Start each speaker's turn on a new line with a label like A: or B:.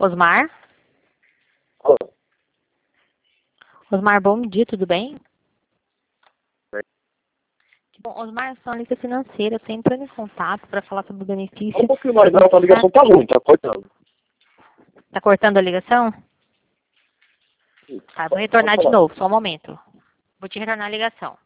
A: Osmar?
B: Alô?
A: Osmar, bom dia, tudo bem?
B: Bem.
A: Bom, Osmar, sou analista financeira, estou entrando em contato para falar sobre o benefício.
B: Um pouquinho mais alto, a ligação tá ruim, tá cortando.
A: Tá cortando a ligação? Tá, vou retornar de novo, só um momento. Vou te retornar a ligação.